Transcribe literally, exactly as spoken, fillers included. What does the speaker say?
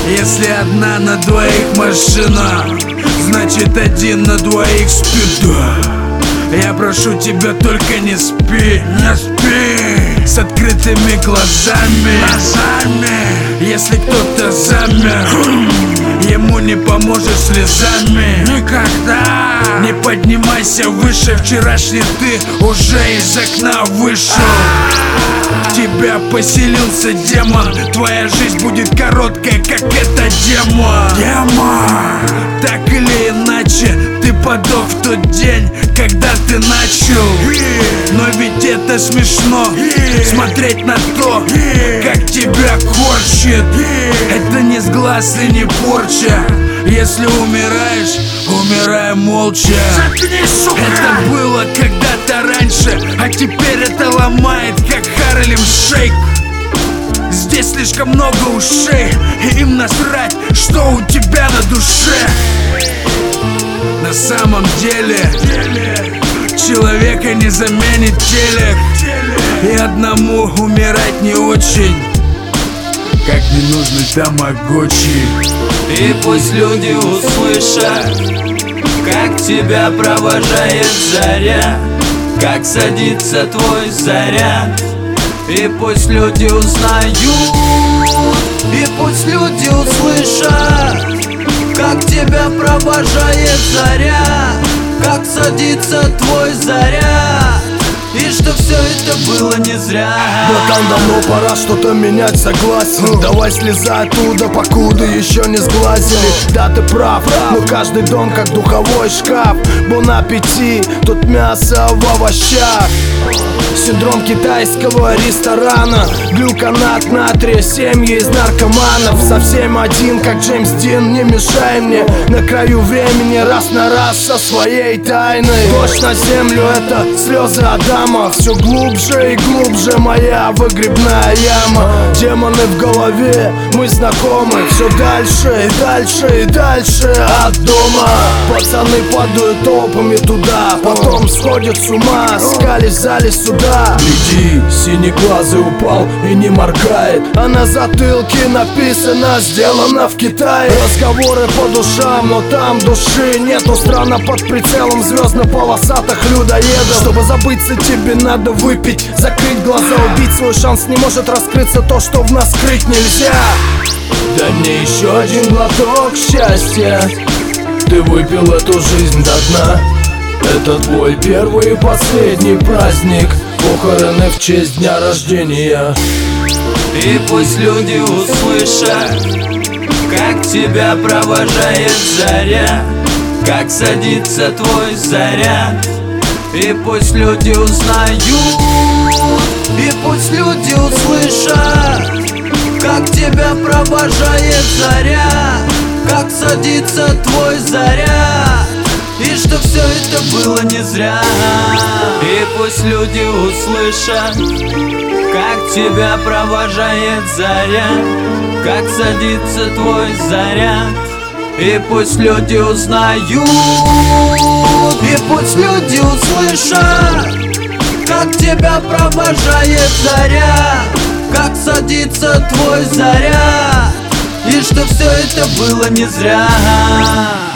Если одна на двоих машина, значит один на двоих спит, да. Я прошу тебя, только не спи, не спи с открытыми глазами, глазами. Если кто-то замер, ему не поможешь слезами. Никогда не поднимайся выше. Вчерашний ты уже из окна вышел. В тебя поселился демон. Твоя жизнь будет короткая, как эта демо. Демо. Так или иначе, ты подох в тот день, когда ты начал. Но ведь это смешно, смотреть на то, как тебя корчит. Это не сглаз и не порча. Если умираешь, умирай молча. Это было когда-то раньше, а теперь это ломает, как Харлем Шейк. Здесь слишком много ушей, и им насрать, что у тебя на душе. На самом деле человека не заменит телек, и одному умирать не очень, как ненужный тамагочи. И пусть люди услышат, как тебя провожает заря, как садится твой заряд. И пусть люди узнают, и пусть люди услышат, как тебя провожает заря, как садится твой заряд. И что все это было не зря. Братан, давно пора что-то менять, согласен. Давай слезай оттуда, покуда еще не сглазили. Да, ты прав, но каждый дом как духовой шкаф. Бон аппетит, тут мясо в овощах. Синдром китайского ресторана. Глюконат натрия, семьи из наркоманов. Совсем один, как Джеймс Дин, не мешай мне. На краю времени, раз на раз со своей тайной. Дождь на землю, это слезы Адама. Все глубже и глубже моя выгребная яма. Демоны в голове, мы знакомы. Все дальше и дальше и дальше от дома. Пацаны падают толпами туда, потом сходят с ума, скались в зале суда. Гляди, синеглазый упал и не моргает, а на затылке написано «Сделано в Китае». Разговоры по душам, но там души нету. Страна под прицелом звездно-полосатых людоедов. Чтобы забыться тебе надо выпить, закрыть глаза, убить свой шанс. Не может раскрыться то, что в нас скрыть нельзя. Да не еще один глоток счастья. Ты выпил эту жизнь до дна. Это твой первый и последний праздник, похороны в честь дня рождения. И пусть люди услышат, как тебя провожает заря, как садится твой заряд. И пусть люди узнают, и пусть люди услышат, как тебя провожает заря, как садится твой заряд. И что все это было не зря. И пусть люди услышат, как тебя провожает заря, как садится твой заряд. И пусть люди узнают, и пусть люди услышат, как тебя провожает заря, как садится твой заряд. И что все это было не зря.